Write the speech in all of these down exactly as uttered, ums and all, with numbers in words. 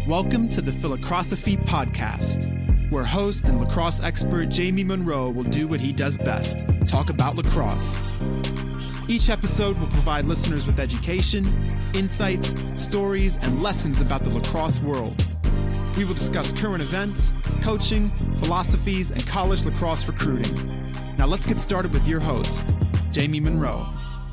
Welcome to the Philocrosophy Podcast, where host and lacrosse expert Jamie Monroe will do what he does best, talk about lacrosse. Each episode will provide listeners with education, insights, stories, and lessons about the lacrosse world. We will discuss current events, coaching, philosophies, and college lacrosse recruiting. Now let's get started with your host, Jamie Monroe.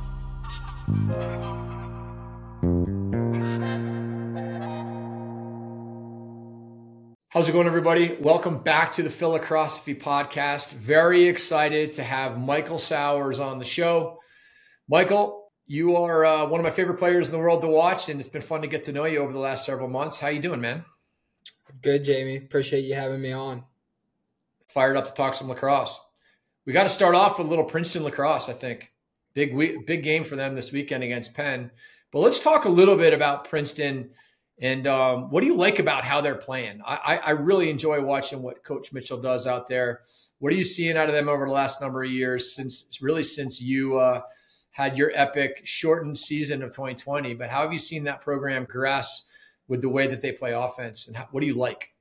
How's it going, everybody? Welcome back to the Philocrosophy Podcast. Very excited to have Michael Sowers on the show. Michael, you are uh, one of my favorite players in the world to watch, and it's been fun to get to know you over the last several months. How you doing, man? Good, Jamie. Appreciate you having me on. Fired up to talk some lacrosse. We got to start off with a little Princeton lacrosse, I think. Big week, big game for them this weekend against Penn. But let's talk a little bit about Princeton. And um, what do you like about how they're playing? I, I really enjoy watching what Coach Mitchell does out there. What are you seeing out of them over the last number of years, since really since you uh, had your epic shortened season of twenty twenty? But how have you seen that program progress with the way that they play offense? And how, what do you like?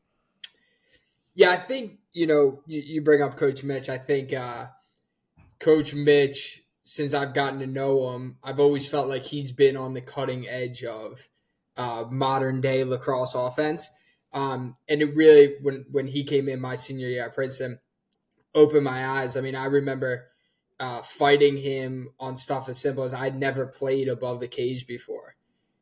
Yeah, I think, you know, you, you bring up Coach Mitch. I think uh, Coach Mitch, since I've gotten to know him, I've always felt like he's been on the cutting edge of Uh, modern day lacrosse offense. Um, and it really, when, when he came in my senior year at Princeton, opened my eyes. I mean, I remember uh, fighting him on stuff as simple as I'd never played above the cage before.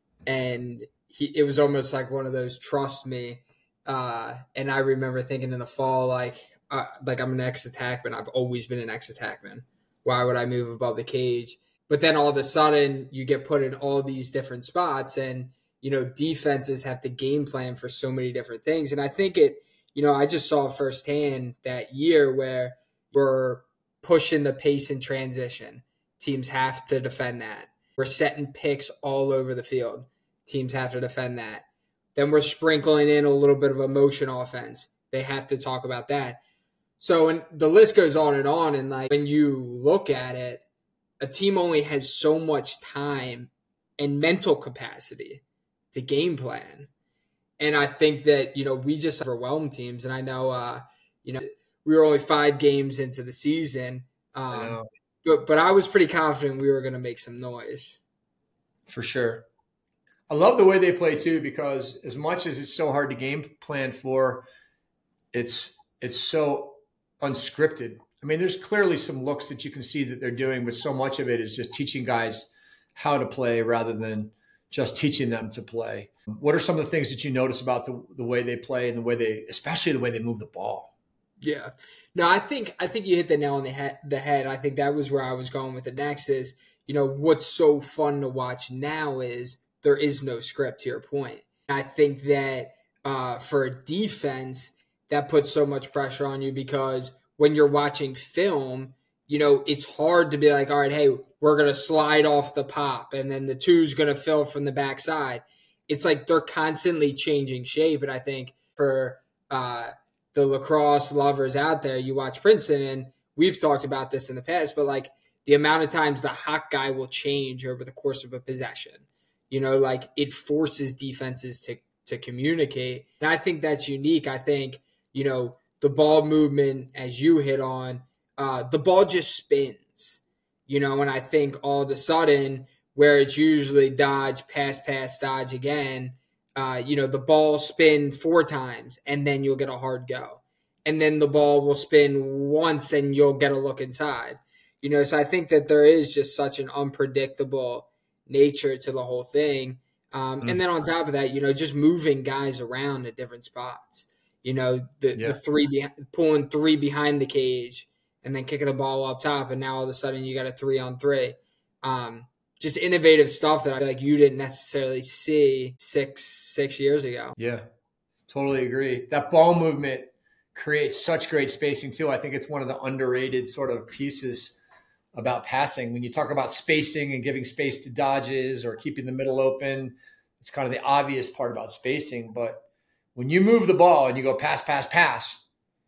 And he, it was almost like one of those, trust me. Uh, and I remember thinking in the fall, like, uh, like I'm an ex-attackman. I've always been an ex-attackman. Why would I move above the cage? But then all of a sudden you get put in all these different spots, and you know, defenses have to game plan for so many different things. And I think it, you know, I just saw firsthand that year where we're pushing the pace in transition. Teams have to defend that. We're setting picks all over the field. Teams have to defend that. Then we're sprinkling in a little bit of emotion offense. They have to talk about that. So and the list goes on and on. And like when you look at it, a team only has so much time and mental capacity to game plan. And I think that, you know, we just overwhelmed teams. And I know, uh, you know, we were only five games into the season. Um, but, but I was pretty confident we were going to make some noise. For sure. I love the way they play too, because as much as it's so hard to game plan for, it's, it's so unscripted. I mean, there's clearly some looks that you can see that they're doing, but so much of it is just teaching guys how to play rather than just teaching them to play. What are some of the things that you notice about the, the way they play and the way they, especially the way they move the ball? Yeah. No, I think I think you hit the nail on the head. The head. I think that was where I was going with the next is, you know, what's so fun to watch now is there is no script, to your point. I think that uh, for a defense, that puts so much pressure on you because when you're watching film, you know, it's hard to be like, all right, hey, we're going to slide off the pop and then the two's going to fill from the backside. It's like they're constantly changing shape. And I think for uh, the lacrosse lovers out there, you watch Princeton, and we've talked about this in the past, but like the amount of times the hot guy will change over the course of a possession, you know, like it forces defenses to, to communicate. And I think that's unique. I think, you know, the ball movement, as you hit on, uh, the ball just spins. You know, and I think all of a sudden, where it's usually dodge, pass, pass, dodge again, uh, you know, the ball spin four times and then you'll get a hard go. And then the ball will spin once and you'll get a look inside. You know, so I think that there is just such an unpredictable nature to the whole thing. Um, mm. And then on top of that, you know, just moving guys around at different spots. You know, the, yeah. the three, be- pulling three behind the cage, and then kicking the ball up top, and now all of a sudden you got a three on three. Um, just innovative stuff that I feel like you didn't necessarily see six six years ago. Yeah, totally agree. That ball movement creates such great spacing too. I think it's one of the underrated sort of pieces about passing. When you talk about spacing and giving space to dodges or keeping the middle open, it's kind of the obvious part about spacing. But when you move the ball and you go pass, pass, pass,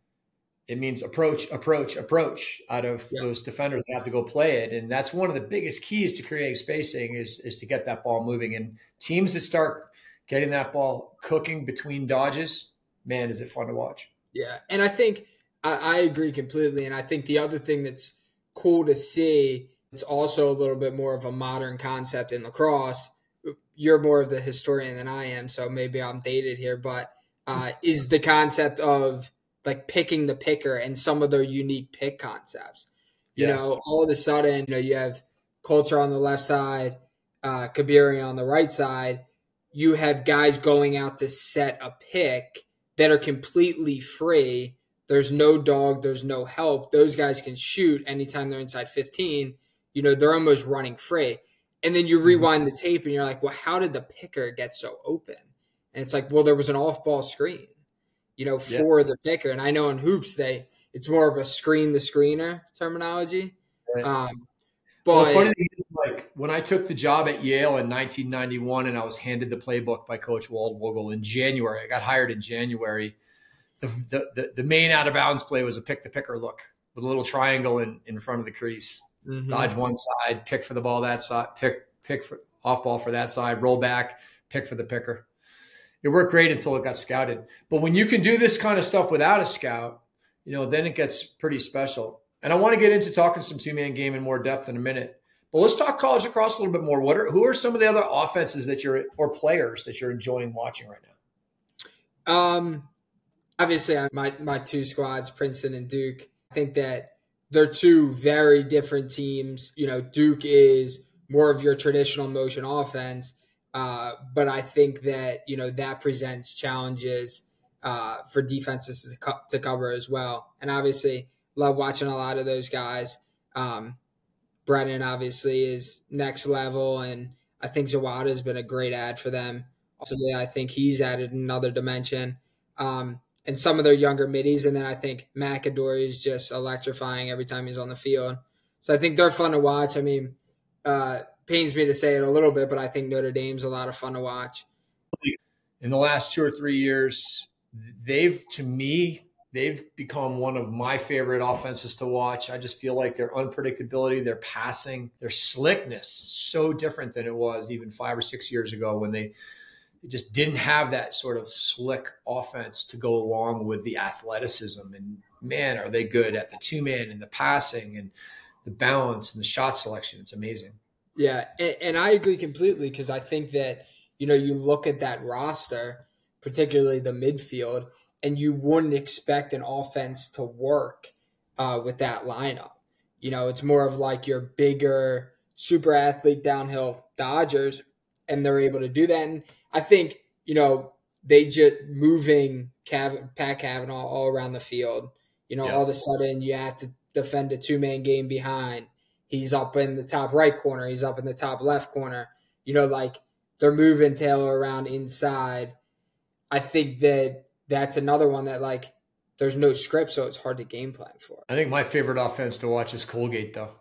it means approach, approach, approach out of yeah. those defenders that have to go play it. And that's one of the biggest keys to creating spacing is, is to get that ball moving. And teams that start getting that ball cooking between dodges, man, is it fun to watch. Yeah, and I think I, I agree completely. And I think the other thing that's cool to see, it's also a little bit more of a modern concept in lacrosse. You're more of the historian than I am, so maybe I'm dated here, but uh, is the concept of like picking the picker and some of their unique pick concepts. You yeah. know, all of a sudden, you know, you have Coulter on the left side, uh, Kabiri on the right side. You have guys going out to set a pick that are completely free. There's no dog. There's no help. Those guys can shoot anytime they're inside fifteen. You know, they're almost running free. And then you rewind the tape and you're like, well, how did the picker get so open? And it's like, well, there was an off-ball screen, you know, for yeah. the picker. And I know in hoops, they it's more of a screen the screener terminology. Right. Um, but well, the funny thing is, like, when I took the job at Yale in nineteen ninety-one and I was handed the playbook by Coach Waldvogel in January, I got hired in January. The, the, the, the main out-of-bounds play was a pick-the-picker look with a little triangle in, in front of the crease. Mm-hmm. Dodge one side, pick for the ball that side, pick pick for off ball for that side, roll back, pick for the picker. It worked great until it got scouted. But when you can do this kind of stuff without a scout, you know, then it gets pretty special. And I want to get into talking some two-man game in more depth in a minute. But let's talk college lacrosse a little bit more. What are who are some of the other offenses that you're or players that you're enjoying watching right now? Um, obviously, my my two squads, Princeton and Duke. I think that they're two very different teams. You know, Duke is more of your traditional motion offense, uh, but I think that, you know, that presents challenges uh, for defenses to, co- to cover as well. And obviously, love watching a lot of those guys. Um, Brennan obviously is next level, and I think Zawada has been a great ad for them. Also, yeah, I think he's added another dimension. Um, and some of their younger middies. And then I think McAdory is just electrifying every time he's on the field. So I think they're fun to watch. I mean, uh, pains me to say it a little bit, but I think Notre Dame's a lot of fun to watch. In the last two or three years, they've, to me, they've become one of my favorite offenses to watch. I just feel like their unpredictability, their passing, their slickness, so different than it was even five or six years ago when they – It just didn't have that sort of slick offense to go along with the athleticism. And, man, are they good at the two-man and the passing and the balance and the shot selection. It's amazing. Yeah, and, and I agree completely because I think that, you know, you look at that roster, particularly the midfield, and you wouldn't expect an offense to work uh, with that lineup. You know, it's more of like your bigger super athlete downhill Dodgers, and they're able to do that. And I think, you know, they just moving Cav- Pat Cavanaugh all around the field. You know, yeah. all of a sudden you have to defend a two-man game behind. He's up in the top right corner. He's up in the top left corner. You know, like they're moving Taylor around inside. I think that that's another one that, like, there's no script, so it's hard to game plan for. I think my favorite offense to watch is Colgate, though.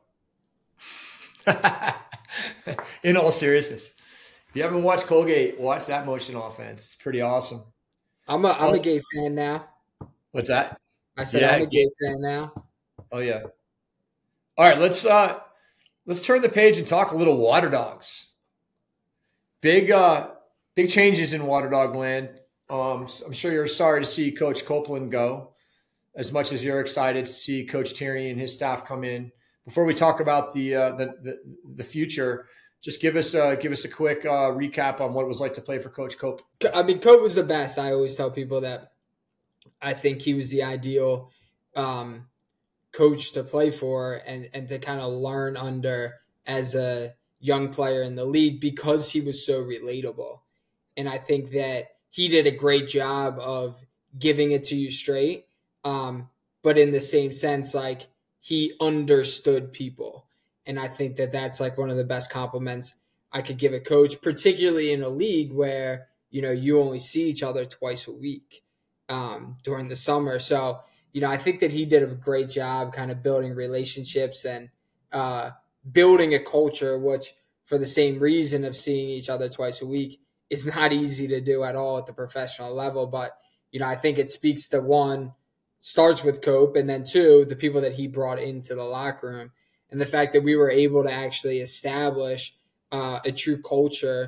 In all seriousness. If you haven't watched Colgate, watch that motion offense. It's pretty awesome. I'm a I'm a Gate fan now. What's that? I said yeah, I'm a Gate fan now. Oh yeah. All right, let's uh let's turn the page and talk a little Water Dogs. Big uh big changes in Water Dog land. Um, I'm sure you're sorry to see Coach Copeland go, as much as you're excited to see Coach Tierney and his staff come in. Before we talk about the uh, the, the the future, just give us uh, give us a quick uh, recap on what it was like to play for Coach Cope. I mean, Cope was the best. I always tell people that I think he was the ideal um, coach to play for and, and to kind of learn under as a young player in the league because he was so relatable. And I think that he did a great job of giving it to you straight, um, but in the same sense, like he understood people. And I think that that's like one of the best compliments I could give a coach, particularly in a league where, you know, you only see each other twice a week um, during the summer. So, you know, I think that he did a great job kind of building relationships and uh, building a culture, which for the same reason of seeing each other twice a week is not easy to do at all at the professional level. But, you know, I think it speaks to one, starts with Cope, and then two, the people that he brought into the locker room. And the fact that we were able to actually establish uh, a true culture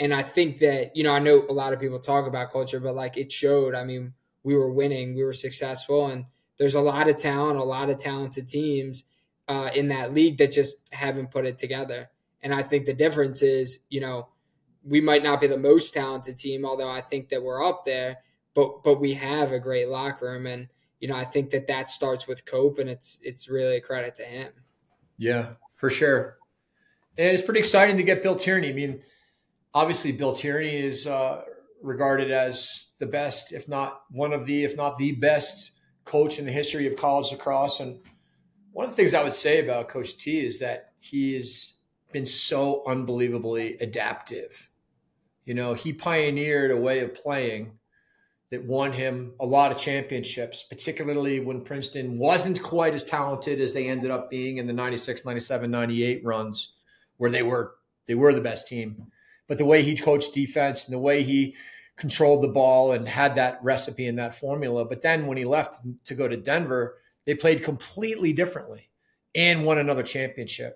And I think that, you know, I know a lot of people talk about culture, but like it showed. I mean, we were winning, we were successful, and there's a lot of talent, a lot of talented teams uh, in that league that just haven't put it together. And I think the difference is, you know, we might not be the most talented team, although I think that we're up there, but but we have a great locker room. And, you know, I think that that starts with Cope, and it's it's really a credit to him. Yeah, for sure. And it's pretty exciting to get Bill Tierney. I mean, obviously Bill Tierney is uh, regarded as the best, if not one of the, if not the best coach in the history of college lacrosse. And one of the things I would say about Coach T is that he has been so unbelievably adaptive. You know, he pioneered a way of playing that won him a lot of championships, particularly when Princeton wasn't quite as talented as they ended up being in the ninety-six, ninety-seven, ninety-eight runs, where they were they were the best team. But the way he coached defense and the way he controlled the ball and had that recipe and that formula. But then when he left to go to Denver, they played completely differently and won another championship.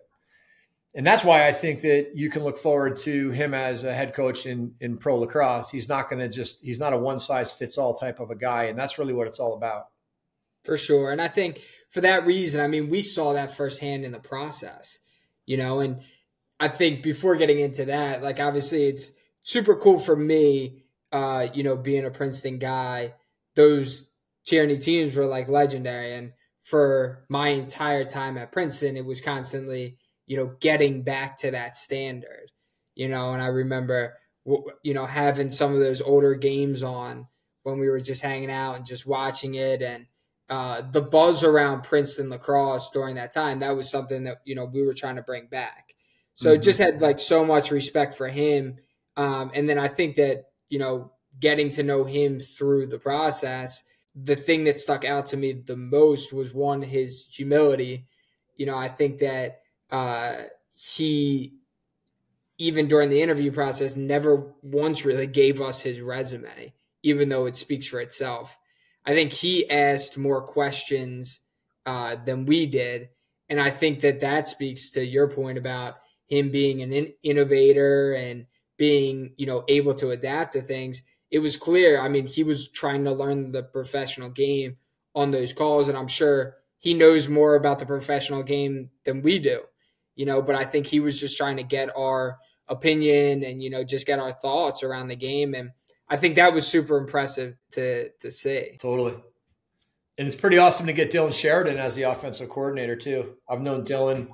And that's why I think that you can look forward to him as a head coach in, in pro lacrosse. He's not going to just, he's not a one size fits all type of a guy. And that's really what it's all about. For sure. And I think for that reason, I mean, we saw that firsthand in the process, you know, and I think before getting into that, like, obviously it's super cool for me, uh, you know, being a Princeton guy, those Tierney teams were like legendary. And for my entire time at Princeton, it was constantly, you know, getting back to that standard, you know, and I remember, you know, having some of those older games on when we were just hanging out and just watching it. And uh, the buzz around Princeton lacrosse during that time, that was something that, you know, we were trying to bring back. So mm-hmm. just had like so much respect for him. Um, and then I think that, you know, getting to know him through the process, the thing that stuck out to me the most was, one, his humility. You know, I think that, Uh, he, even during the interview process, never once really gave us his resume, even though it speaks for itself. I think he asked more questions uh, than we did. And I think that that speaks to your point about him being an in- innovator and being, you know, able to adapt to things. It was clear. I mean, he was trying to learn the professional game on those calls. And I'm sure he knows more about the professional game than we do. You know, but I think he was just trying to get our opinion and, you know, just get our thoughts around the game. And I think that was super impressive to to see. Totally. And it's pretty awesome to get Dylan Sheridan as the offensive coordinator too. I've known Dylan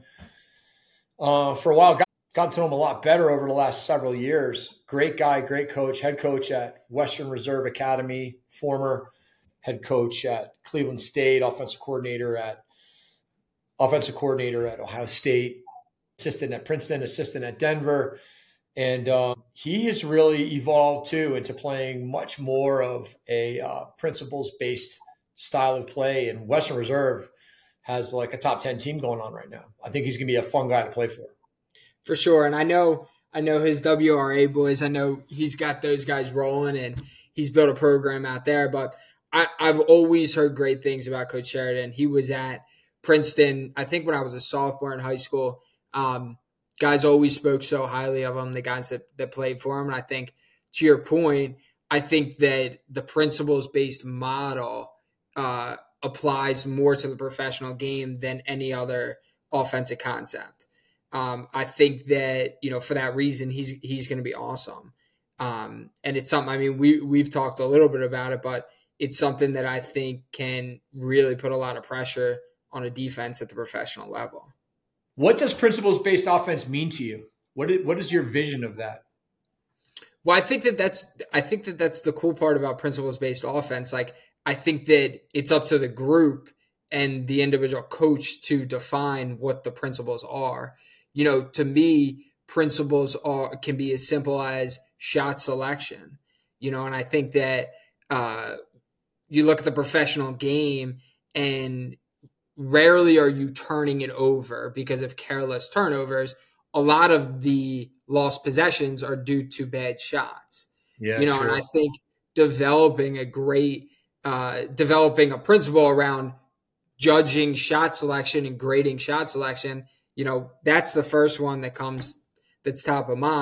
uh, for a while, got, got to know him a lot better over the last several years. Great guy, great coach, head coach at Western Reserve Academy, former head coach at Cleveland State, offensive coordinator at offensive coordinator at Ohio State, assistant at Princeton, assistant at Denver. And um, he has really evolved too into playing much more of a uh, principles-based style of play. And Western Reserve has like a top ten team going on right now. I think he's going to be a fun guy to play for. For sure. And I know, I know his W R A boys, I know he's got those guys rolling and he's built a program out there, but I, I've always heard great things about Coach Sheridan. He was at Princeton, I think when I was a sophomore in high school. Um, guys always spoke so highly of him, the guys that, that played for him. And I think, to your point, I think that the principles-based model uh, applies more to the professional game than any other offensive concept. Um, I think that, you know, for that reason, he's he's going to be awesome. Um, and it's something, I mean, we, we've talked a little bit about it, but it's something that I think can really put a lot of pressure on a defense at the professional level. What does principles-based offense mean to you? What is, what is your vision of that? Well, I think that that's I think that that's the cool part about principles-based offense. Like, I think that it's up to the group and the individual coach to define what the principles are. You know, to me, principles are can be as simple as shot selection. You know, and I think that uh, you look at the professional game and rarely are you turning it over because of careless turnovers. A lot of the lost possessions are due to bad shots. Yeah, you know, true. And I think developing a great, uh, developing a principle around judging shot selection and grading shot selection, you know, that's the first one that comes, that's top of mind.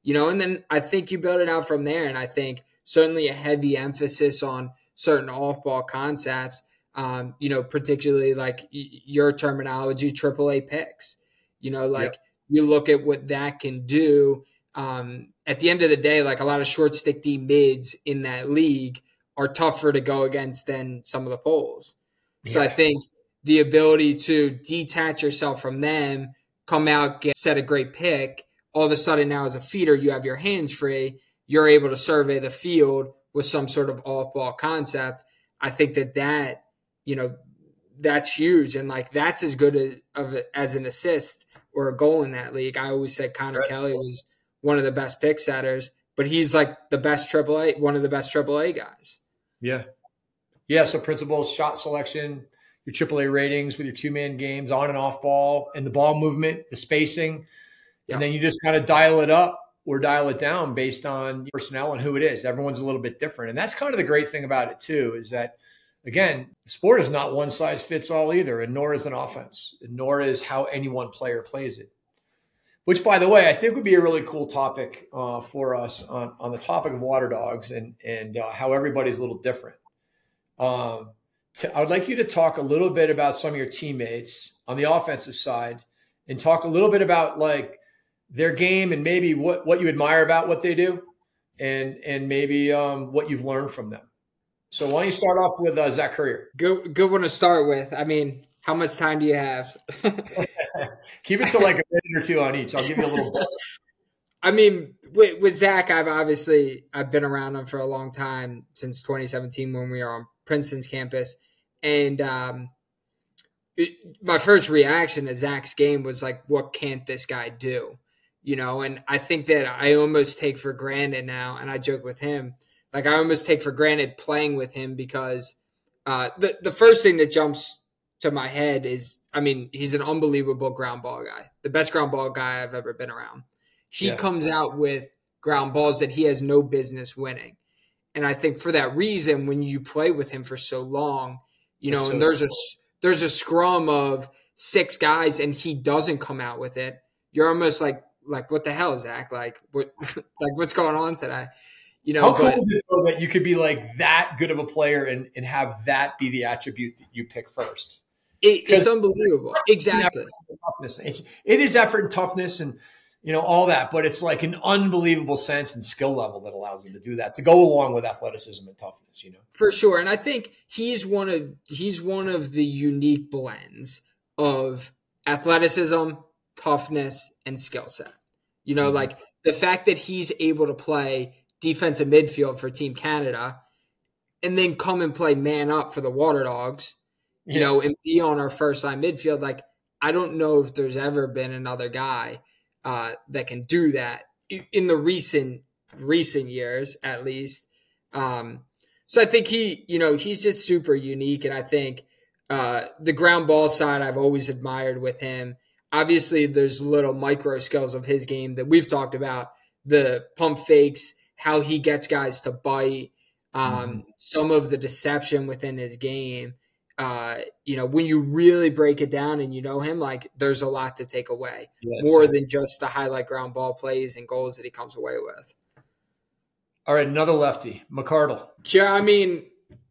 you know, and then I think you build it out from there. And I think certainly a heavy emphasis on certain off-ball concepts, um, you know, particularly like your terminology, triple A picks, you know, like yep. you look at what that can do. Um, at the end of the day, like a lot of short stick D mids in that league are tougher to go against than some of the poles. So yeah. I think the ability to detach yourself from them, come out, get set a great pick, all of a sudden now as a feeder, you have your hands free. You're able to survey the field with some sort of off-ball concept. I think that that, you know, that's huge. And like, that's as good as, of a, as an assist or a goal in that league. I always said Connor right. Kelly was one of the best pick setters, but he's like the best triple A, one of the best triple A guys. Yeah. Yeah. So principles, shot selection, your triple A ratings with your two-man games, on and off ball, and the ball movement, the spacing. Yeah. And then you just kind of dial it up or dial it down based on personnel and who it is. Everyone's a little bit different. And that's kind of the great thing about it too, is that, again, sport is not one size fits all either, and nor is an offense, and nor is how any one player plays it. Which, by the way, I think would be a really cool topic uh, for us on, on the topic of water dogs and, and uh, how everybody's a little different. Um, to, I would like you to talk a little bit about some of your teammates on the offensive side and talk a little bit about like their game and maybe what, what you admire about what they do and, and maybe um, what you've learned from them. So why don't you start off with uh, Zach Currier? Good, good one to start with. I mean, how much time do you have? Keep it to like a minute or two on each. I'll give you a little bit. I mean, with, with Zach, I've obviously I've been around him for a long time, since twenty seventeen when we were on Princeton's campus. And um, it, my first reaction to Zach's game was like, what can't this guy do? You know, and I think that I almost take for granted now, and I joke with him, like I almost take for granted playing with him because uh, the, the first thing that jumps to my head is, I mean, he's an unbelievable ground ball guy, the best ground ball guy I've ever been around. He yeah. comes out with ground balls that he has no business winning. And I think for that reason, when you play with him for so long, you know, so and there's a, there's a scrum of six guys and he doesn't come out with it, you're almost like, like, what the hell, Zach? Like, what, like what's going on today? You know, how cool but, is it though that you could be like that good of a player and, and have that be the attribute that you pick first? It, it's unbelievable. Exactly. Toughness. It's, it is effort and toughness and, you know, all that, but it's like an unbelievable sense and skill level that allows him to do that, to go along with athleticism and toughness, you know? For sure. And I think he's one of, he's one of the unique blends of athleticism, toughness, and skill set. You know, mm-hmm. like the fact that he's able to play defensive midfield for Team Canada and then come and play man up for the Water Dogs, you yeah. know, and be on our first line midfield. Like, I don't know if there's ever been another guy uh, that can do that in the recent, recent years, at least. Um, so I think he, you know, he's just super unique. And I think uh, the ground ball side I've always admired with him. Obviously, there's little micro skills of his game that we've talked about, the pump fakes, how he gets guys to bite, um, mm-hmm. some of the deception within his game. Uh, you know, when you really break it down and you know him, like there's a lot to take away, yes. more than just the highlight ground ball plays and goals that he comes away with. All right, another lefty, McCardle. Yeah, I mean,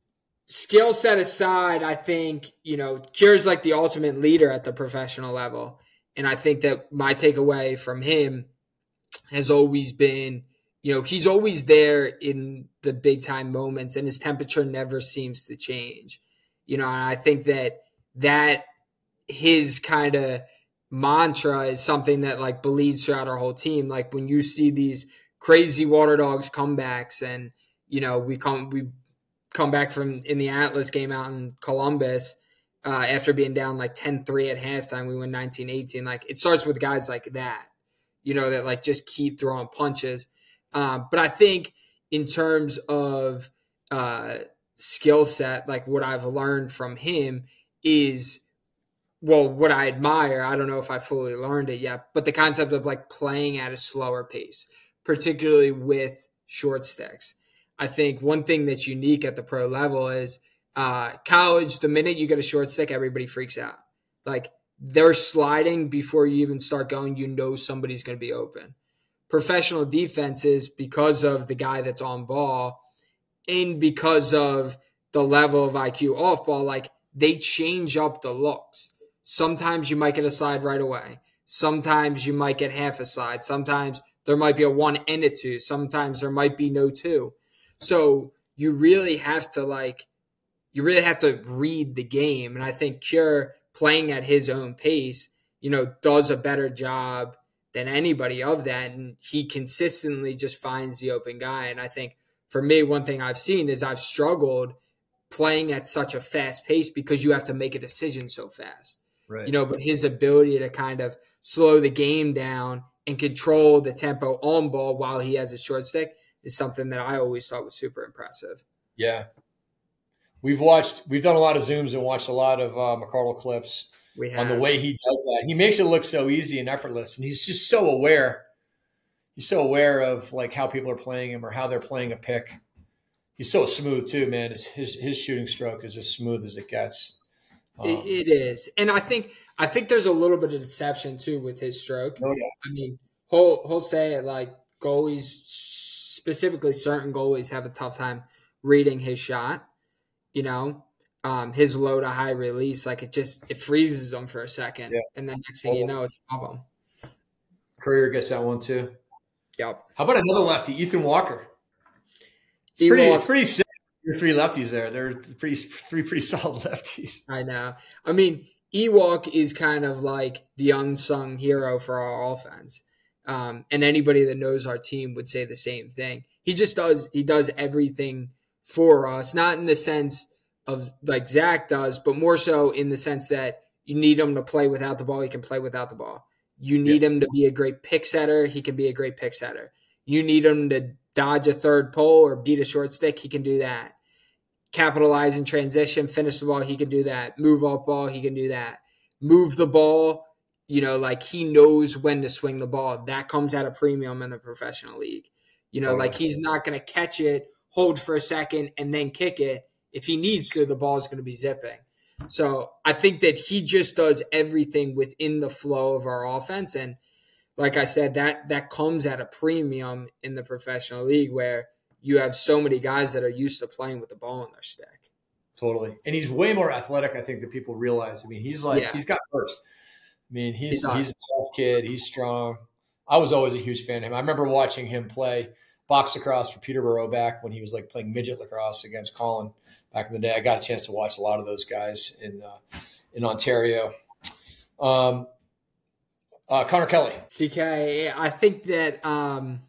skill set aside, I think, you know, Kier's like the ultimate leader at the professional level. And I think that my takeaway from him has always been, you know, he's always there in the big time moments and his temperature never seems to change. You know, and I think that that his kind of mantra is something that like bleeds throughout our whole team. Like when you see these crazy Water Dogs comebacks and, you know, we come, we come back from in the Atlas game out in Columbus uh, after being down like ten three at halftime, we win nineteen eighteen. Like it starts with guys like that, you know, that like just keep throwing punches. Uh, but I think in terms of uh, skill set, like what I've learned from him is, well, what I admire, I don't know if I fully learned it yet, but the concept of like playing at a slower pace, particularly with short sticks. I think one thing that's unique at the pro level is uh, college, the minute you get a short stick, everybody freaks out. Like they're sliding before you even start going, you know somebody's going to be open. professional defenses, because of the guy that's on ball and because of the level of I Q off ball, like they change up the looks. Sometimes you might get a slide right away. Sometimes you might get half a slide. Sometimes there might be a one and a two. Sometimes there might be no two. So you really have to like, you really have to read the game. And I think Cure, playing at his own pace, you know, does a better job than anybody of that. And he consistently just finds the open guy. And I think for me, one thing I've seen is I've struggled playing at such a fast pace because you have to make a decision so fast. Right. You know, but his ability to kind of slow the game down and control the tempo on ball while he has a short stick is something that I always thought was super impressive. Yeah. We've watched, we've done a lot of Zooms and watched a lot of uh, McCardle clips we have. on the way he does that. He makes it look so easy and effortless, and he's just so aware. He's so aware of like how people are playing him or how they're playing a pick. He's so smooth too, man. His his, his shooting stroke is as smooth as it gets. Um, it, it is, and I think I think there's a little bit of deception too with his stroke. No doubt. I mean, he'll he'll say it like goalies, specifically certain goalies, have a tough time reading his shot. You know, um, his low to high release, like it just it freezes them for a second, yeah. and then next thing you know, it's above them. Courier gets that one too. Yep. How about another lefty, Ethan Walker? It's Ewok, pretty, it's pretty sick. Your three lefties there. They're pretty three pretty solid lefties. I know. I mean, Ewok is kind of like the unsung hero for our offense. Um, and anybody that knows our team would say the same thing. He just does he does everything for us, not in the sense of like Zach does, but more so in the sense that you need him to play without the ball, he can play without the ball. You need yeah. him to be a great pick setter, he can be a great pick setter. You need him to dodge a third pole or beat a short stick, he can do that. Capitalize in transition, finish the ball, he can do that. Move off ball, he can do that. Move the ball, you know, like he knows when to swing the ball. That comes at a premium in the professional league. You know, oh, like he's not going to catch it, hold for a second, and then kick it. If he needs to, the ball is going to be zipping. So I think that he just does everything within the flow of our offense. And like I said, that that comes at a premium in the professional league where you have so many guys that are used to playing with the ball in their stick. Totally. And he's way more athletic, I think, than people realize. I mean, he's like, yeah. he's got burst. I mean, he's he's, he's a tough kid. He's strong. I was always a huge fan of him. I remember watching him play box lacrosse for Peterborough back when he was like playing midget lacrosse against Colin back in the day. I got a chance to watch a lot of those guys in uh, in Ontario. Um, uh, Connor Kelly. C K, I think that um,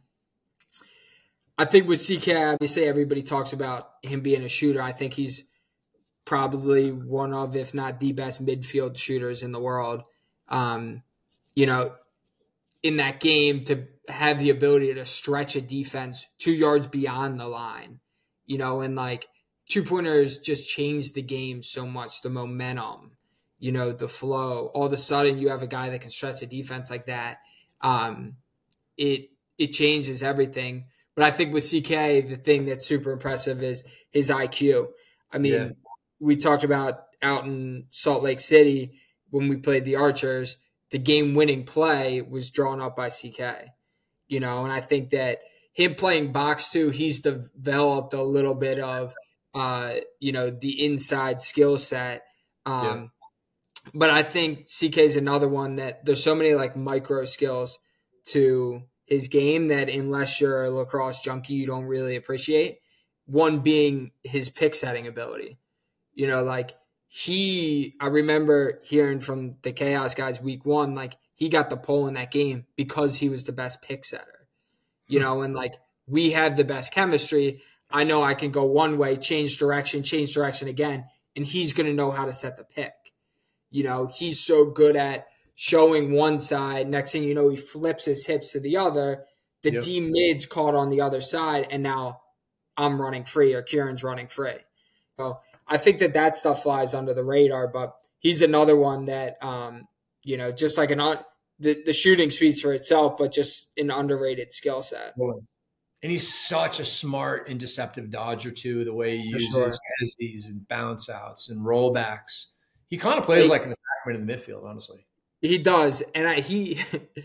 I think with C K, obviously everybody talks about him being a shooter. I think he's probably one of, if not the best midfield shooters in the world. Um, you know, in that game, to have the ability to stretch a defense two yards beyond the line, you know, and like two-pointers just change the game so much, the momentum, you know, the flow. All of a sudden you have a guy that can stretch a defense like that. Um, it it changes everything. But I think with C K, the thing that's super impressive is his I Q. I mean, yeah. we talked about out in Salt Lake City when we played the Archers, the game-winning play was drawn up by C K. You know, and I think that him playing box too, he's developed a little bit of, uh, you know, the inside skill set. Um, yeah. But I think C K is another one that there's so many like micro skills to his game that unless you're a lacrosse junkie, you don't really appreciate. One being his pick setting ability. You know, like he, I remember hearing from the Chaos guys week one, like he got the pole in that game because he was the best pick setter. You know, and like we have the best chemistry. I know I can go one way, change direction, change direction again, and he's going to know how to set the pick. You know, he's so good at showing one side. Next thing you know, he flips his hips to the other. The yep. D mid's caught on the other side, and now I'm running free or Kieran's running free. So I think that that stuff flies under the radar, but he's another one that, um, you know, just like an un- the, the shooting speaks for itself, but just an underrated skill set. And he's such a smart and deceptive dodger too, the way he for uses sure. hezzies and bounce outs and rollbacks. He kind of plays like an attackman in the midfield, honestly. He does, and I, he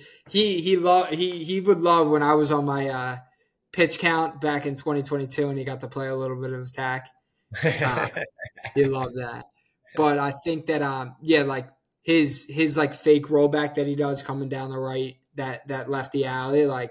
he he love he he would love when I was on my uh, pitch count back in twenty twenty-two, and he got to play a little bit of attack. Uh, he loved that, but I think that um yeah, like his his like fake rollback that he does coming down the right, that that lefty alley, like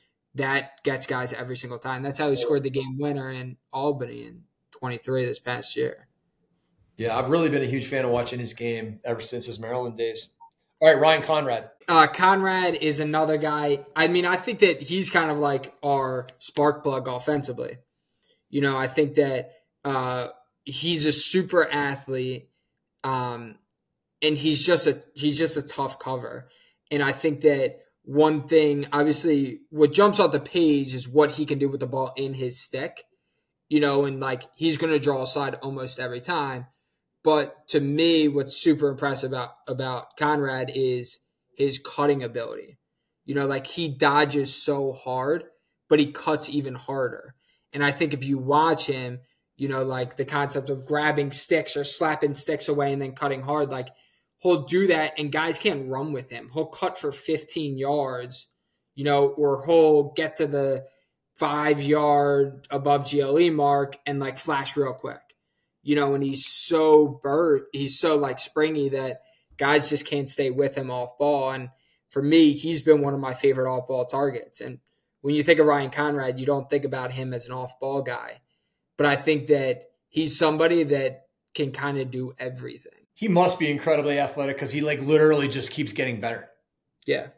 that gets guys every single time. That's how he scored the game winner in Albany in twenty-three this past year. Yeah, I've really been a huge fan of watching his game ever since his Maryland days. All right, Ryan Conrad. Uh, Conrad is another guy. I mean, I think that he's kind of like our spark plug offensively. You know, I think that uh, he's a super athlete, um, and he's just a he's just a tough cover. And I think that one thing, obviously, what jumps off the page is what he can do with the ball in his stick. You know, and like he's going to draw aside almost every time. But to me, what's super impressive about, about Conrad is his cutting ability. You know, like he dodges so hard, but he cuts even harder. And I think if you watch him, you know, like the concept of grabbing sticks or slapping sticks away and then cutting hard, like he'll do that and guys can't run with him. He'll cut for fifteen yards, you know, or he'll get to the five yard above G L E mark and like flash real quick. You know, and he's so bird, he's so like springy that guys just can't stay with him off ball. And for me, he's been one of my favorite off ball targets. And when you think of Ryan Conrad, you don't think about him as an off ball guy. But I think that he's somebody that can kind of do everything. He must be incredibly athletic because he like literally just keeps getting better. Yeah.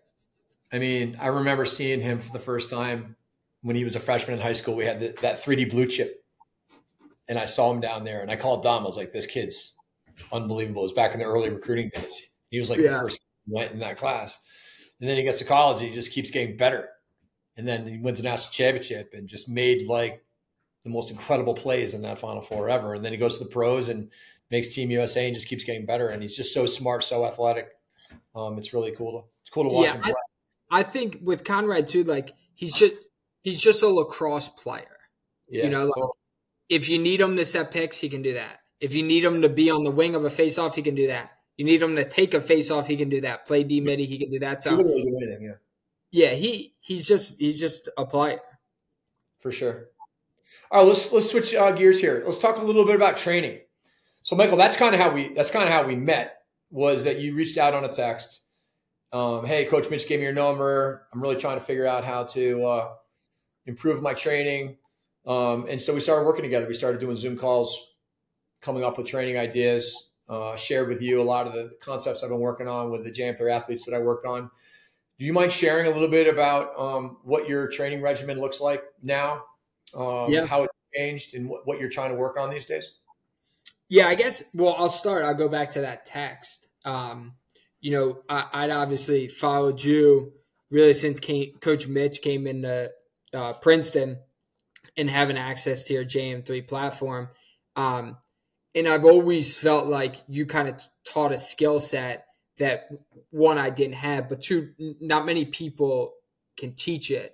I mean, I remember seeing him for the first time when he was a freshman in high school. We had the, that three D blue chip. And I saw him down there, and I called Dom. I was like, this kid's unbelievable. It was back in the early recruiting days. He was like yeah. the first who went in that class. And then he gets to college, and he just keeps getting better. And then he wins a national championship and just made like the most incredible plays in that Final Four ever. And then he goes to the pros and makes Team U S A and just keeps getting better. And he's just so smart, so athletic. Um, it's really cool to it's cool to watch yeah, him play. I, I think with Conrad too, like he's just he's just a lacrosse player. Yeah, you know, like, cool. If you need him to set picks, he can do that. If you need him to be on the wing of a face-off, he can do that. You need him to take a face-off, he can do that. Play D-midi, he can do that. So, really do anything, yeah. Yeah, he he's just he's just a player. For sure. All right, let's let's switch uh, gears here. Let's talk a little bit about training. So, Michael, that's kind of how we that's kind of how we met. Was that you reached out on a text? Um, hey, Coach Mitch gave me your number. I'm really trying to figure out how to uh, improve my training. Um, and so we started working together. We started doing Zoom calls, coming up with training ideas, uh, shared with you a lot of the concepts I've been working on with the J M three athletes that I work on. Do you mind sharing a little bit about um, what your training regimen looks like now, um, yeah. how it's changed, and what, what you're trying to work on these days? Yeah, I guess, well, I'll start. I'll go back to that text. Um, you know, I, I'd obviously followed you really since came, Coach Mitch came into uh, Princeton, and having access to your J M three platform. Um, and I've always felt like you kind of taught a skill set that, one, I didn't have, but two, not many people can teach it.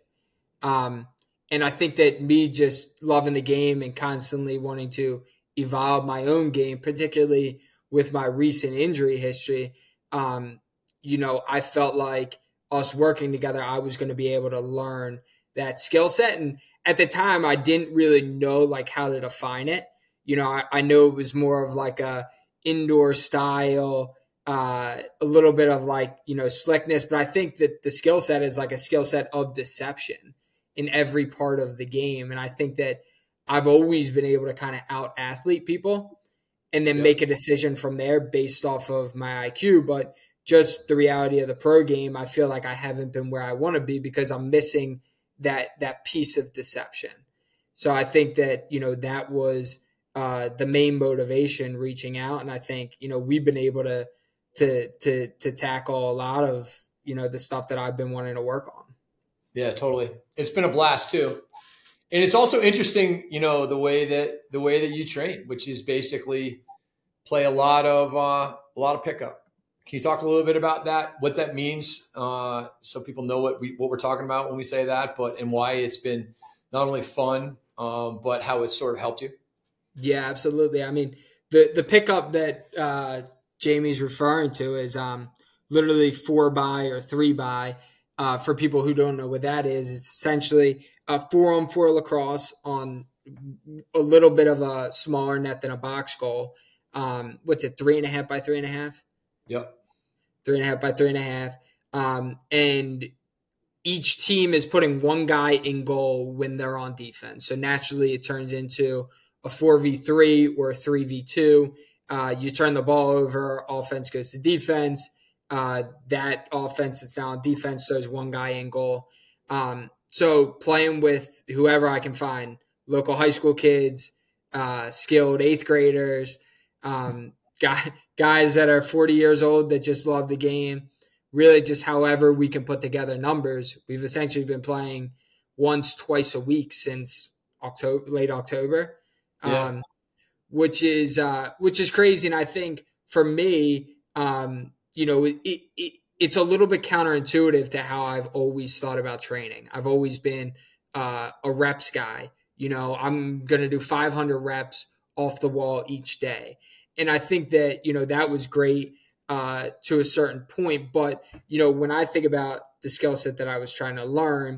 Um, and I think that me just loving the game and constantly wanting to evolve my own game, particularly with my recent injury history, um, you know, I felt like us working together, I was going to be able to learn that skill set. And at the time, I didn't really know like how to define it. You know, I, I know it was more of like a indoor style, uh, a little bit of like, you know, slickness. But I think that the skill set is like a skill set of deception in every part of the game. And I think that I've always been able to kind of out athlete people and then yep. make a decision from there based off of my I Q. But just the reality of the pro game, I feel like I haven't been where I want to be because I'm missing that that piece of deception. So I think that, you know, that was uh, the main motivation reaching out. And I think, you know, we've been able to, to, to, to tackle a lot of, you know, the stuff that I've been wanting to work on. Yeah, totally. It's been a blast too. And it's also interesting, you know, the way that, the way that you train, which is basically play a lot of, uh, a lot of pickup. Can you talk a little bit about that, what that means, uh, so people know what we what we're talking about when we say that, but and why it's been not only fun, um, but how it's sort of helped you? Yeah, absolutely. I mean, the the pickup that uh, Jamie's referring to is um, literally four by or three by. Uh, for people who don't know what that is, it's essentially a four on four lacrosse on a little bit of a smaller net than a box goal. Um, what's it, three and a half by three and a half? Yep. Three and a half by three and a half. Um, and each team is putting one guy in goal when they're on defense. So naturally it turns into a four v three or a three v two. Uh, you turn the ball over, offense goes to defense. Uh, that offense that's now on defense, so there's one guy in goal. Um, so playing with whoever I can find, local high school kids, uh, skilled eighth graders, um, guy, guys that are forty years old that just love the game, really just however we can put together numbers. We've essentially been playing once, twice a week since October, late October, Yeah. um, which is uh, which is crazy. And I think for me, um, you know, it, it it's a little bit counterintuitive to how I've always thought about training. I've always been uh, a reps guy. You know, I'm going to do five hundred reps off the wall each day. And I think that, you know, that was great uh, to a certain point. But, you know, when I think about the skill set that I was trying to learn,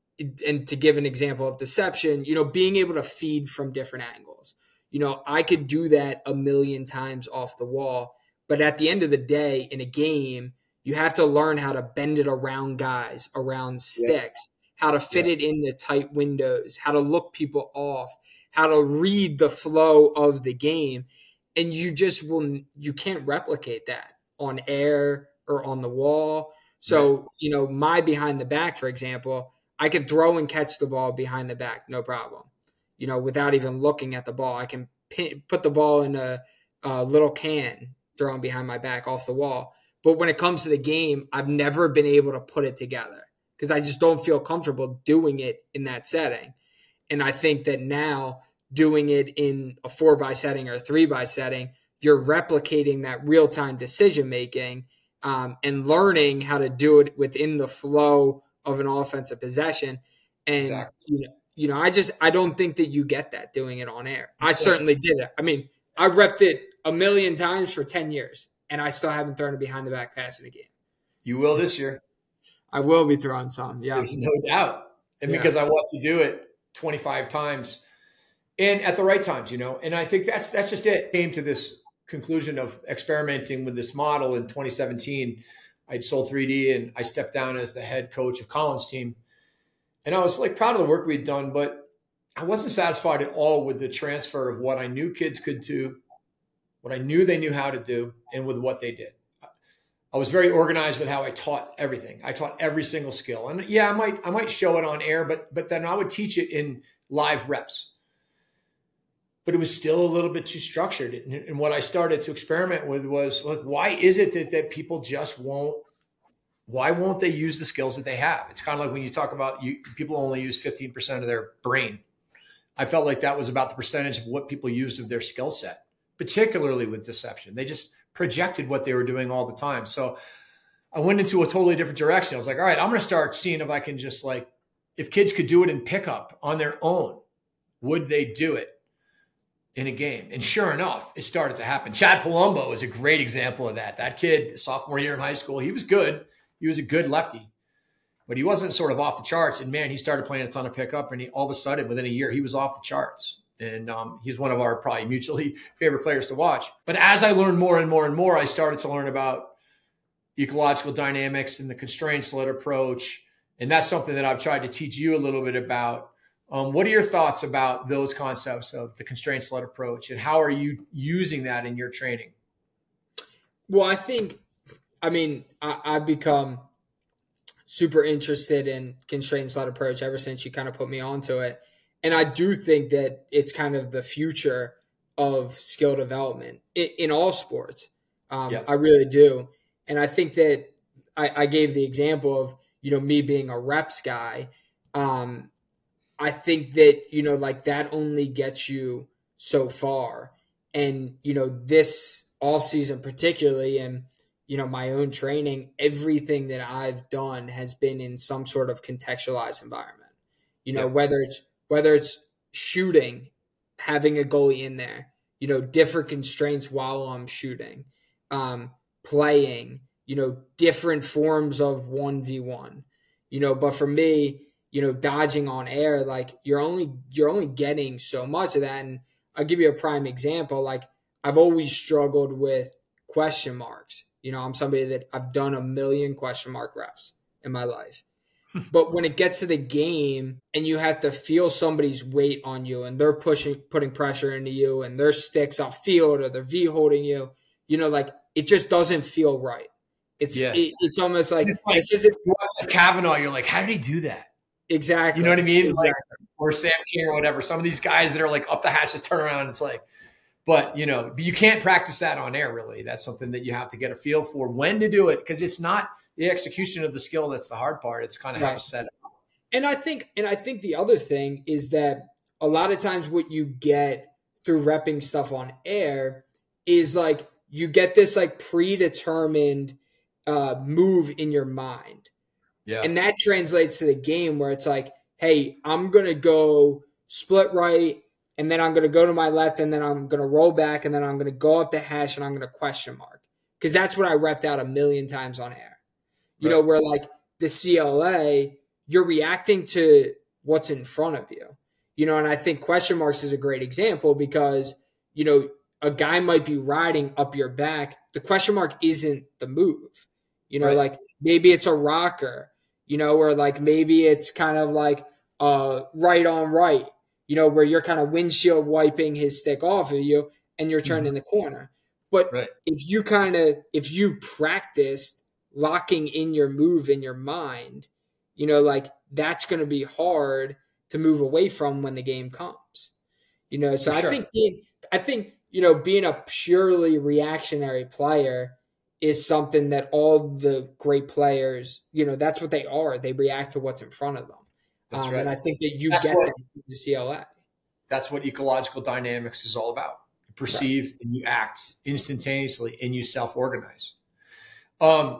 and to give an example of deception, you know, being able to feed from different angles. You know, I could do that a million times off the wall. But at the end of the day, in a game, you have to learn how to bend it around guys, around sticks, yeah. how to fit yeah. it into tight windows, how to look people off, how to read the flow of the game. And you just will, you can't replicate that on air or on the wall. So, yeah. you know, my behind the back, for example, I could throw and catch the ball behind the back, no problem. You know, without even looking at the ball, I can pin, put the ball in a, a little can, thrown behind my back off the wall. But when it comes to the game, I've never been able to put it together because I just don't feel comfortable doing it in that setting. And I think that now doing it in a four by setting or a three by setting, you're replicating that real-time decision-making um, and learning how to do it within the flow of an offensive possession. And, exactly. you know, you know, I just, I don't think that you get that doing it on air. I certainly did it. I mean, I repped it a million times for ten years, and I still haven't thrown a behind the back pass in a game. You will this year. I will be throwing some. Yeah. There's no doubt. And yeah. because I want to do it twenty-five times and at the right times, you know, and I think that's, that's just it. Came to this conclusion of experimenting with this model in twenty seventeen. I'd sold three D and I stepped down as the head coach of Colin's team. And I was like proud of the work we'd done, but I wasn't satisfied at all with the transfer of what I knew kids could do, what I knew they knew how to do, and with what they did. I was very organized with how I taught everything. I taught every single skill. And yeah, I might I might show it on air, but but then I would teach it in live reps. But it was still a little bit too structured. And, and what I started to experiment with was, like, why is it that, that people just won't, why won't they use the skills that they have? It's kind of like when you talk about you, people only use fifteen percent of their brain. I felt like that was about the percentage of what people used of their skill set, particularly with deception. They just projected what they were doing all the time. So I went into a totally different direction. I was like, all right, I'm going to start seeing if I can just, like, if kids could do it in pickup on their own, would they do it in a game? And sure enough, it started to happen. Chad Palumbo is a great example of that. That kid, sophomore year in high school, he was good. He was a good lefty, but he wasn't sort of off the charts. And man, he started playing a ton of pickup, and he, all of a sudden, within a year, he was off the charts. And um, he's one of our probably mutually favorite players to watch. But as I learned more and more and more, I started to learn about ecological dynamics and the constraints-led approach. And that's something that I've tried to teach you a little bit about. Um, what are your thoughts about those concepts of the constraints-led approach, and how are you using that in your training? Well, I think, I mean, I, I've become super interested in constraints-led approach ever since you kind of put me onto it. And I do think that it's kind of the future of skill development in, in all sports. Um, yep. I really do. And I think that I, I gave the example of, you know, me being a reps guy. Um, I think that, you know, like that only gets you so far. And, you know, this all season particularly, and, you know, my own training, everything that I've done has been in some sort of contextualized environment, you know, yeah. whether it's, whether it's shooting, having a goalie in there, you know, different constraints while I'm shooting, um, playing, you know, different forms of one v one, you know, but for me, you know, dodging on air, like you're only, you're only getting so much of that. And I'll give you a prime example. Like I've always struggled with question marks. You know, I'm somebody that I've done a million question mark reps in my life. But when it gets to the game and you have to feel somebody's weight on you and they're pushing, putting pressure into you and their sticks off field or they're V holding you, you know, like it just doesn't feel right. It's yeah. it, it's almost like, it's like this isn't you watch Kavanaugh. You're like, how did he do that? Exactly. You know what I mean? Exactly. Like, or Sam King or whatever. Some of these guys that are like up the hatch to turn around. It's like, but you know, you can't practice that on air. Really, that's something that you have to get a feel for when to do it because it's not the execution of the skill that's the hard part. It's kind of right. how to set it up. And I think, and I think the other thing is that a lot of times what you get through repping stuff on air is like you get this like predetermined uh, move in your mind. Yeah. And that translates to the game where it's like, hey, I'm going to go split right, and then I'm going to go to my left, and then I'm going to roll back, and then I'm going to go up the hash, and I'm going to question mark. Because that's what I repped out a million times on air. You right. know, where like the C L A, you're reacting to what's in front of you. You know, and I think question marks is a great example because, you know, a guy might be riding up your back. The question mark isn't the move. You know, right. like maybe it's a rocker, you know, or like maybe it's kind of like uh, right on right, you know, where you're kind of windshield wiping his stick off of you and you're turning mm-hmm. the corner. But right. if you kind of, if you practiced locking in your move in your mind, you know, like that's going to be hard to move away from when the game comes, you know? So For I sure. think, being, I think, you know, being a purely reactionary player is something that all the great players, you know, that's what they are. They react to what's in front of them. Um, right. And I think that you that's get what, that from the C L A. That's what ecological dynamics is all about. You perceive right. and you act instantaneously and you self-organize. Um,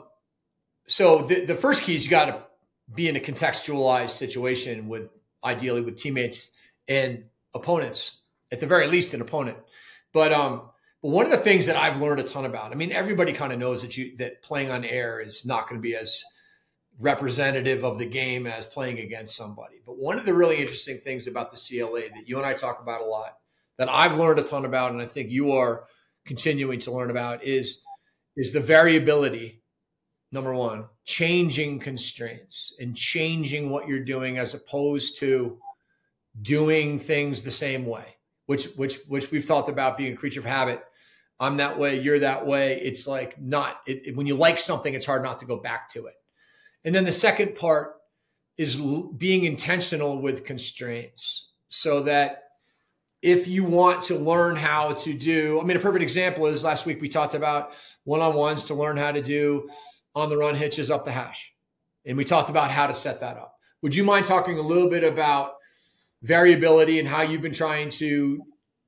so the, the first key is you got to be in a contextualized situation with ideally with teammates and opponents, at the very least an opponent. But um, but one of the things that I've learned a ton about, I mean, everybody kind of knows that you that playing on air is not going to be as representative of the game as playing against somebody. But one of the really interesting things about the C L A that you and I talk about a lot, that I've learned a ton about, and I think you are continuing to learn about, is is the variability. Number one, changing constraints and changing what you're doing as opposed to doing things the same way, which which which we've talked about being a creature of habit. I'm that way, you're that way. It's like not it, it, when you like something, it's hard not to go back to it. And then the second part is l- being intentional with constraints so that if you want to learn how to do, I mean, a perfect example is last week we talked about one-on-ones to learn how to do on the run hitches up the hash. And we talked about how to set that up. Would you mind talking a little bit about variability and how you've been trying to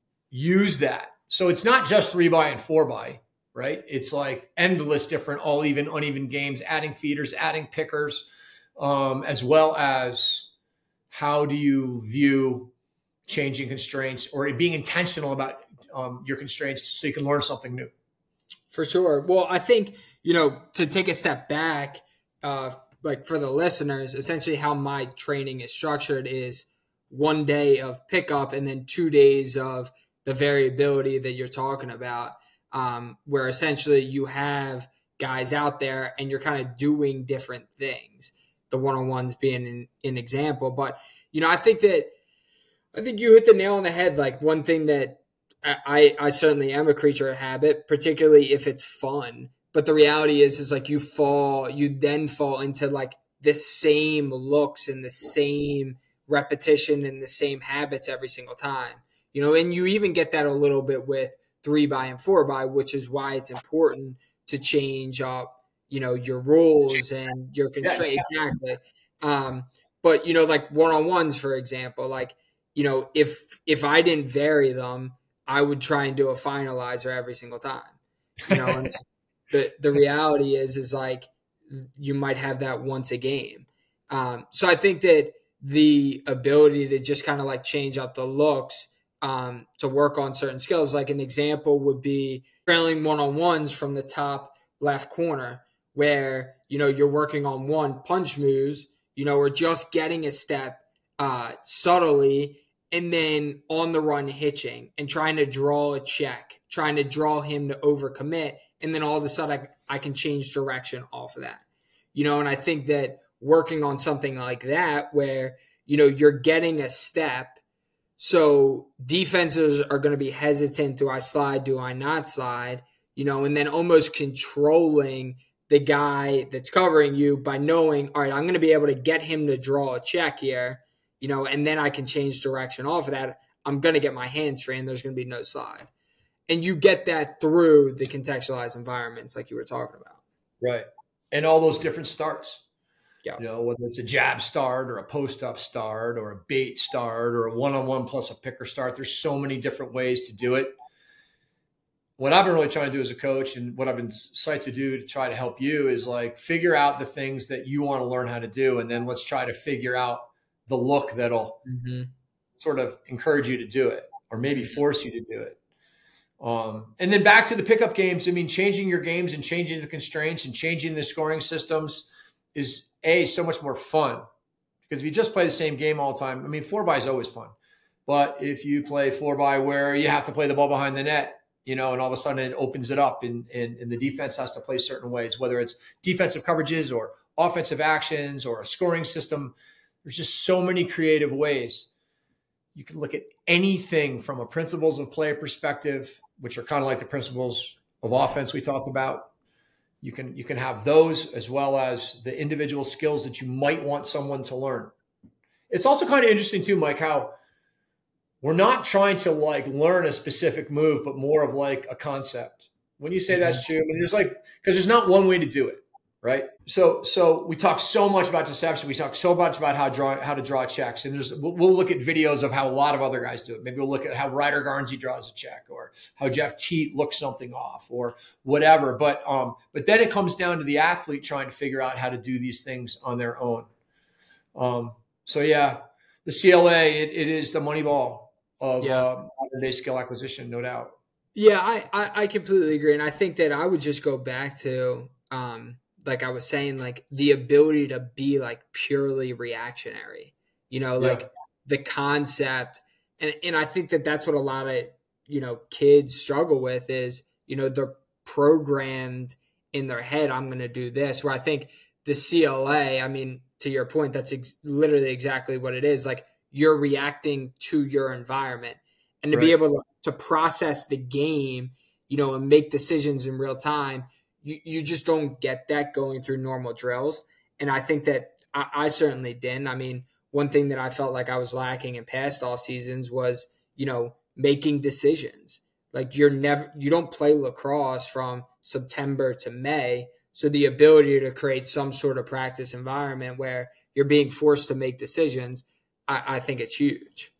use that? So it's not just three by and four by, right? It's like endless different, all even, uneven games, adding feeders, adding pickers, um, as well as how do you view changing constraints or being intentional about um, your constraints so you can learn something new? For sure. Well, I think, you know, to take a step back, uh, like for the listeners, essentially how my training is structured is one day of pickup and then two days of the variability that you're talking about, um, where essentially you have guys out there and you're kind of doing different things, the one-on-ones being an, an example. But, you know, I think that, I think you hit the nail on the head. Like one thing that I, I certainly am a creature of habit, particularly if it's fun. But the reality is, is like you fall, you then fall into like the same looks and the same repetition and the same habits every single time, you know, and you even get that a little bit with three by and four by, which is why it's important to change up, you know, your rules and your constraints. Exactly. Um, but, you know, like one-on-ones, for example, like, you know, if, if I didn't vary them, I would try and do a finalizer every single time, you know, and the, the reality is, is like, you might have that once a game. Um, so I think that the ability to just kind of like change up the looks, um, to work on certain skills, like an example would be trailing one-on-ones from the top left corner, where, you know, you're working on one punch moves, you know, or just getting a step uh, subtly and then on the run hitching and trying to draw a check, trying to draw him to overcommit. And then all of a sudden I, I can change direction off of that, you know, and I think that working on something like that where, you know, you're getting a step. So defenses are going to be hesitant. Do I slide? Do I not slide? You know, and then almost controlling the guy that's covering you by knowing, all right, I'm going to be able to get him to draw a check here, you know, and then I can change direction off of that. I'm going to get my hands free and there's going to be no slide. And you get that through the contextualized environments like you were talking about. Right. And all those different starts. Yeah. You know, whether it's a jab start or a post-up start or a bait start or a one-on-one plus a picker start, there's so many different ways to do it. What I've been really trying to do as a coach and what I've been psyched to do to try to help you is like figure out the things that you want to learn how to do. And then let's try to figure out the look that'll mm-hmm. sort of encourage you to do it or maybe force you to do it. Um, and then back to the pickup games. I mean, changing your games and changing the constraints and changing the scoring systems is a so much more fun because if you just play the same game all the time, I mean, four by is always fun, but if you play four by where you have to play the ball behind the net, you know, and all of a sudden it opens it up and, and, and the defense has to play certain ways, whether it's defensive coverages or offensive actions or a scoring system. There's just so many creative ways. You can look at anything from a principles of play perspective, which are kind of like the principles of offense we talked about. You can, you can have those as well as the individual skills that you might want someone to learn. It's also kind of interesting too, Mike, how we're not trying to like learn a specific move, but more of like a concept. When you say mm-hmm. that's true, I mean, there's like, because there's not one way to do it, right? So, so we talk so much about deception. We talk so much about how draw, how to draw checks, and there's we'll, we'll look at videos of how a lot of other guys do it. Maybe we'll look at how Ryder Garnsey draws a check, or how Jeff Teat looks something off, or whatever. But um, but then it comes down to the athlete trying to figure out how to do these things on their own. Um, so yeah, the C L A it, it is the money ball of yeah. uh, modern day skill acquisition, no doubt. Yeah, I, I, I completely agree. And I think that I would just go back to, um, like I was saying, like the ability to be like purely reactionary, you know, like yeah. the concept. And, and I think that that's what a lot of, you know, kids struggle with is, you know, they're programmed in their head, I'm going to do this, where I think the C L A, I mean, to your point, that's ex- literally exactly what it is. Like, you're reacting to your environment, and to right. be able to, to process the game, you know, and make decisions in real time. You, you just don't get that going through normal drills. And I think that I, I certainly didn't. I mean, one thing that I felt like I was lacking in past off seasons was, you know, making decisions. Like you're never, you don't play lacrosse from September to May. So the ability to create some sort of practice environment where you're being forced to make decisions, I, I think it's huge.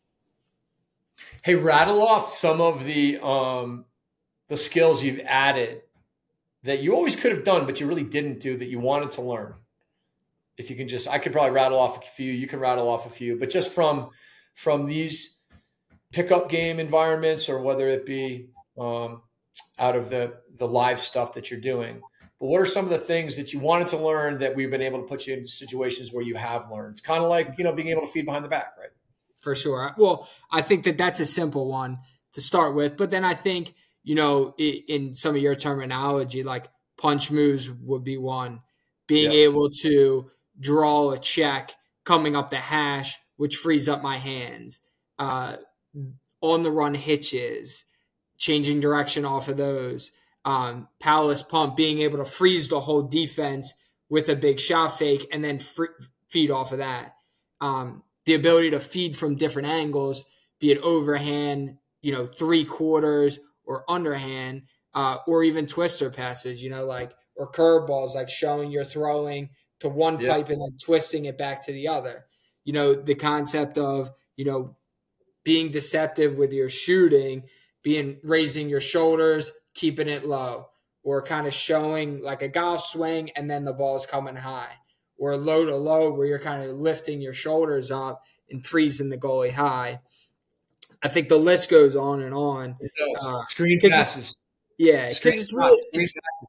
Hey, rattle off some of the um, the skills you've added that you always could have done, but you really didn't do that you wanted to learn. If you can just, I could probably rattle off a few. You can rattle off a few, but just from from these pickup game environments, or whether it be um, out of the the live stuff that you're doing. But what are some of the things that you wanted to learn that we've been able to put you into situations where you have learned? It's kind of like, you know, being able to feed behind the back, right? For sure. Well, I think that that's a simple one to start with. But then I think, you know, in some of your terminology, like punch moves would be one. Being yeah. able to draw a check coming up the hash, which frees up my hands. Uh, on the run hitches, changing direction off of those. Um, powerless pump, being able to freeze the whole defense with a big shot fake and then free, feed off of that. Um, the ability to feed from different angles, be it overhand, you know, three quarters or underhand, uh, or even twister passes, you know, like, or curveballs, like showing you're throwing to one yep. pipe and then twisting it back to the other. You know, the concept of, you know, being deceptive with your shooting, being raising your shoulders, keeping it low, or kind of showing like a golf swing and then the ball is coming high, or low to low where you're kind of lifting your shoulders up and freezing the goalie high. I think the list goes on and on. It does. Uh, Screen passes. Yeah, because it's really, it's,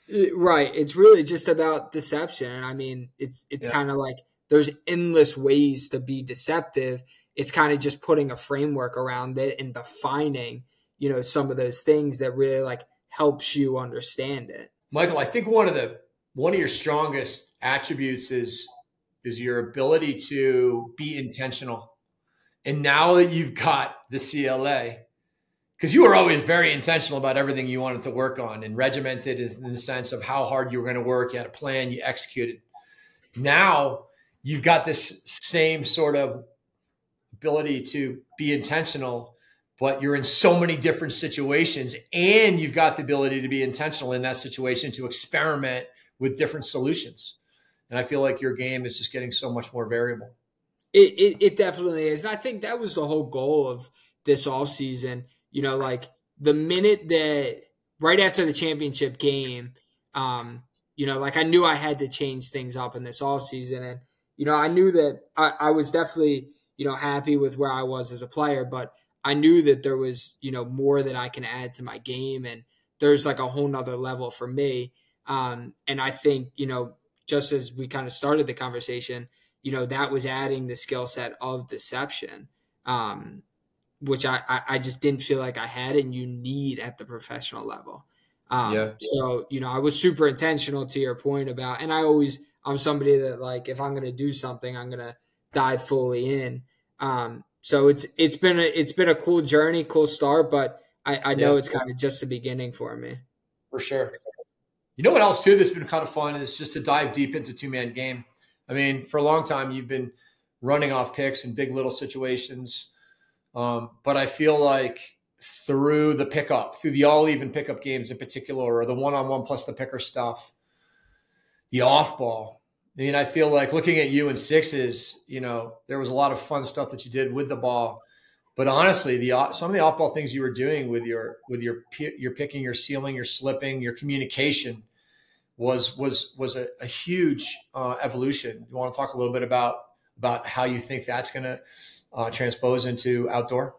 Right. It's really just about deception. And I mean, it's it's Yeah. kind of like there's endless ways to be deceptive. It's kind of just putting a framework around it and defining, you know, some of those things that really like helps you understand it. Michael, I think one of the one of your strongest attributes is is your ability to be intentional. And now that you've got the C L A, because you were always very intentional about everything you wanted to work on and regimented in the sense of how hard you were going to work. You had a plan, you executed. Now you've got this same sort of ability to be intentional, but you're in so many different situations, and you've got the ability to be intentional in that situation to experiment with different solutions. And I feel like your game is just getting so much more variable. It, it, it definitely is. And I think that was the whole goal of this offseason. You know, like the minute that right after the championship game, um, you know, like I knew I had to change things up in this offseason. And, you know, I knew that I, I was definitely, you know, happy with where I was as a player, but I knew that there was, you know, more that I can add to my game. And there's like a whole nother level for me. Um, and I think, you know, just as we kind of started the conversation, you know, that was adding the skill set of deception. Um, which I, I, I just didn't feel like I had and you need at the professional level. Um, Yeah. So, you know, I was super intentional to your point about, and I always, I'm somebody that like, if I'm going to do something, I'm going to dive fully in. Um, so it's, it's been a, it's been a cool journey, cool start, but I, I know Yeah. it's kind of just the beginning for me. For sure. You know what else too that's been kind of fun is just to dive deep into two-man game. I mean, for a long time, you've been running off picks in big little situations. Um, but I feel like through the pickup, through the all-even pickup games in particular, or the one-on-one plus the picker stuff, the off-ball. I mean, I feel like looking at you in sixes, you know, there was a lot of fun stuff that you did with the ball. But honestly, the some of the off-ball things you were doing with your with your your picking, your sealing, your slipping, your communication was was was a, a huge uh, evolution. You want to talk a little bit about about how you think that's going to Uh, transpose into outdoor?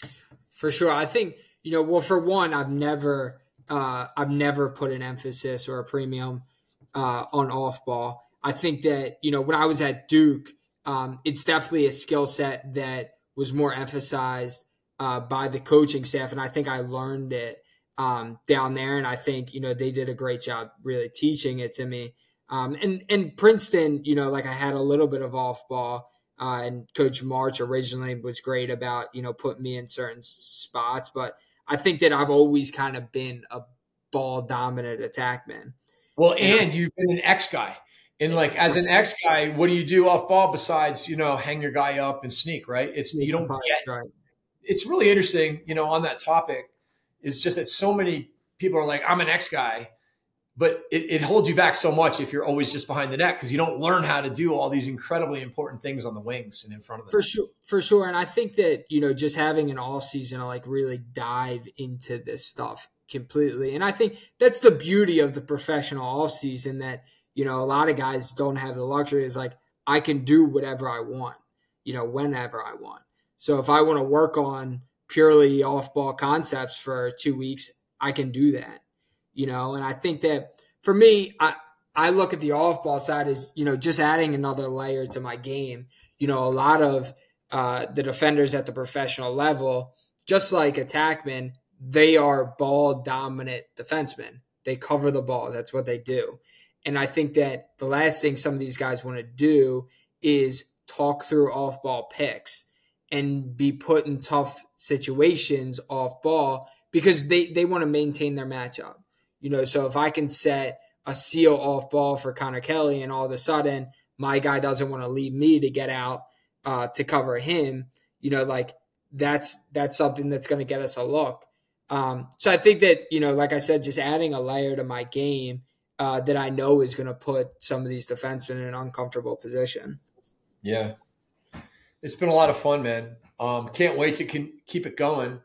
For sure. I think, you know, well, for one, I've never, uh, I've never put an emphasis or a premium uh, on off ball. I think that, you know, when I was at Duke, um, it's definitely a skill set that was more emphasized uh, by the coaching staff. And I think I learned it um, down there. And I think, you know, they did a great job really teaching it to me. Um, and, and Princeton, you know, like I had a little bit of off ball. Uh, and Coach March originally was great about, you know, putting me in certain spots. But I think that I've always kind of been a ball dominant attackman. Well, and, and you've been an X guy. And like as an X guy, what do you do off ball besides, you know, hang your guy up and sneak, right? It's you don't get right. It's really interesting, you know, on that topic is just that so many people are like, I'm an X guy. But it, it holds you back so much if you're always just behind the net because you don't learn how to do all these incredibly important things on the wings and in front of them. For sure, for sure. And I think that, you know, just having an off season to like really dive into this stuff completely. And I think that's the beauty of the professional off season that, you know, a lot of guys don't have the luxury is like, I can do whatever I want, you know, whenever I want. So if I want to work on purely off ball concepts for two weeks, I can do that. You know, and I think that for me, I, I look at the off-ball side as, you know, just adding another layer to my game. You know, a lot of uh, the defenders at the professional level, just like attackmen, they are ball-dominant defensemen. They cover the ball. That's what they do. And I think that the last thing some of these guys want to do is talk through off-ball picks and be put in tough situations off-ball because they, they want to maintain their matchup. You know, so if I can set a seal off ball for Connor Kelly and all of a sudden my guy doesn't want to leave me to get out uh, to cover him, you know, like that's that's something that's going to get us a look. Um, so I think that, you know, like I said, just adding a layer to my game uh, that I know is going to put some of these defensemen in an uncomfortable position. Yeah. It's been a lot of fun, man. Um, can't wait to can keep it going.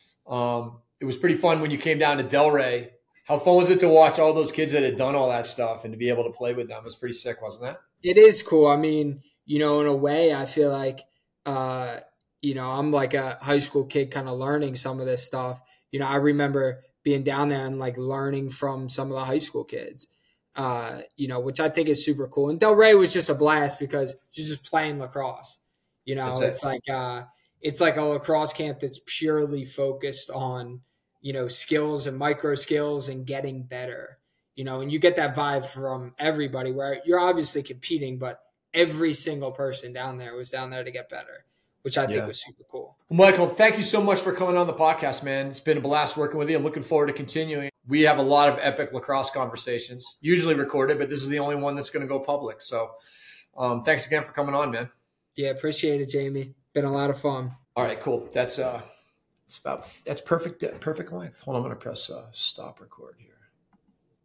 Um, it was pretty fun when you came down to Delray. How fun was it to watch all those kids that had done all that stuff and to be able to play with them? It was pretty sick, wasn't that? It is cool. I mean, you know, in a way, I feel like, uh, you know, I'm like a high school kid kind of learning some of this stuff. You know, I remember being down there and like learning from some of the high school kids, uh, you know, which I think is super cool. And Delray was just a blast because she's just playing lacrosse. You know, That's it's it. like uh, it's like a lacrosse camp that's purely focused on, you know, skills and micro skills and getting better. You know, and you get that vibe from everybody where you're obviously competing, but every single person down there was down there to get better, which I think Yeah. was super cool. Well, Michael, thank you so much for coming on the podcast, man. It's been a blast working with you. I'm looking forward to continuing. We have a lot of epic lacrosse conversations, usually recorded, but this is the only one that's going to go public. So um, thanks again for coming on, man. Yeah, appreciate it, Jamie. Been a lot of fun. All right, cool. That's uh, it's about that's perfect. Perfect length. Hold on, I'm going to press uh, stop record here.